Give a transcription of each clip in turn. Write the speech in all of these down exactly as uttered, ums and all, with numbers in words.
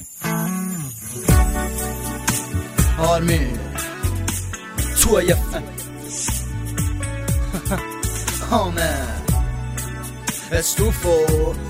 آرمین توی آمن استوفو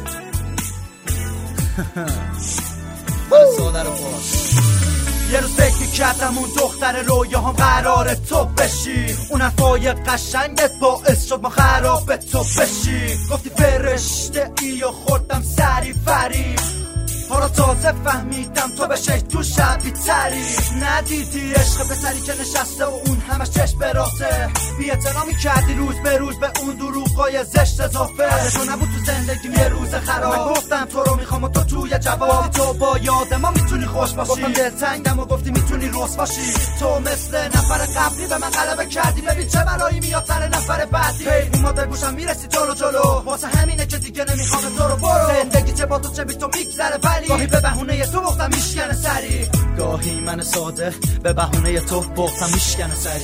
ساده رو باز. یه روز فکر کردم اون دختر رویاهم قراره تو بشی، اون حرفای قشنگت باعث شد ما خراب تو بشی. گفتی فرشته ای و خوردم سری فریب، حالا تازه فهمیدم تو بشه تو شبی تری. ندیدی عشق پسری که نشسته و اون همش چشم براته، بی احترامی کردی روز به روز به اون دروغای زشت اضافه. تو نبود تو زندگیم یه روز خراب، من گفتم تو رو میخوام و تو توی جواب تو با یاد ما میتونی خوش باشی. گفتم دلتنگم و گفتی میتونی رس باشی. تو مثل نفر قبلی به من غلبه کردی، ببین چه بلایی میاد سر نفر بعدی. اون ما گوشم میرسی جلو جلو، واسه همینه که دیگه نمیخوام تو رو برو. زندگی چه با تو چه بی تو میگذره، گاهی به بهونه تو بختم میشکنه سری، گاهی من ساده به بهونه تو بختم میشکنه سری.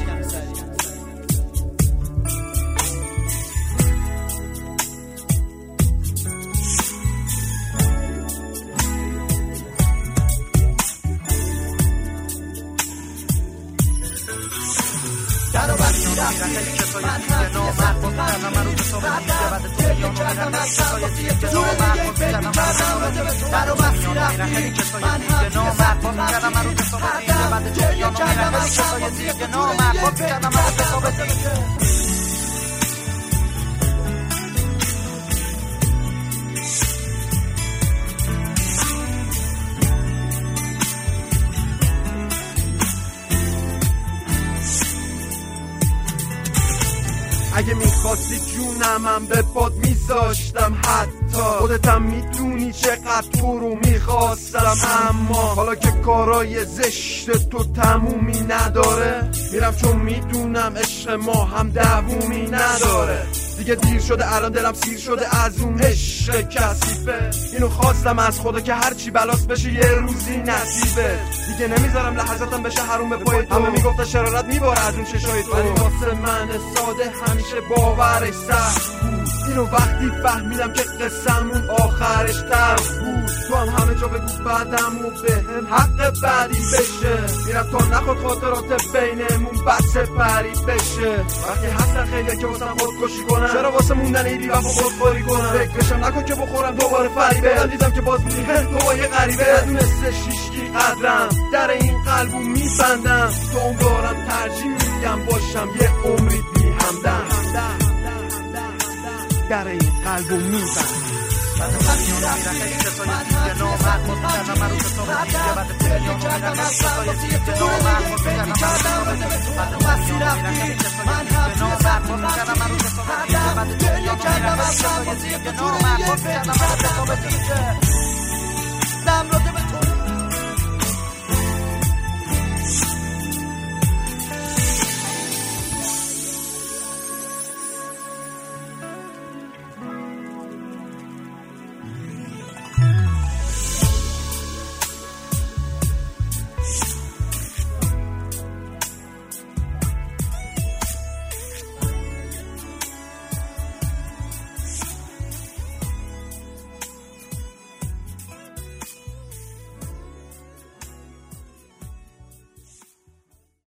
درو بستی رفتی کسایی دیگه نامرد باز کردم من رو کسابه دیگه بعد تو بیان و میرم کسایی دیگه نامرد باز کردم من درو بستی رفتی کسایی دیگه نامرد باز کردم من رو کسابه دیگه بعد تو بیان و میرم کسایی دیگه نامرد باز کردم من رو کسابه دیگه. اگه میخواستی جونم هم به پاد میذاشتم، حتی خودتم میدونی چقدر تو رو میخواستم. اما حالا که کارای زشت تو تمومی نداره، میرم چون میدونم عشق ما هم دوومی نداره. دیگه دیر شده الان دلم سیر شده از اون عشق کثیفه. اینو خواستم از خدا که هرچی بلاس بشه یه روزی نصیبه. دیگه نمیذارم لحظاتم بشه حروم به پای تو. همه میگفتن شرارت میباره از اون چشای تو، ولی واسه من ساده همیشه باورش سخت بود. اینو وقتی فهمیدم که قصه‌مون آخرش تلخ بود. تو هم همه جا بگو بعدم و به هم حق بعدی بشه. میرم تا نخواد خاطرات بینمون بس پری بشه. وقتی هستن خیلی که واسم خودکشی کنن، چرا واسه موندن ایدی و خودخوری کنن. فکرشم نکن که بخورم دوباره فریبه. من دیدم که باز میدی تو با یه غریبه. ندونسته شیشکی قدرم در این قلبو میبندم. تو اون دارم ترجیح میدم باشم یه عمری بی همدم. در این قلبو میبندم. بعد میونو میرن خیلی کسایی دیگه نامرد باز میکردم من رو کسابه دیگه. بعد میونو میرن خیلی کسایی دیگه نامرد باز میکردم من رو کسابه دیگه. بعد میونو میرن خیلی کسایی دیگه نامرد باز میکردم من رو کسابه دیگه. بعد میونو میرن خیلی کسایی دیگه نامرد باز میکردم من رو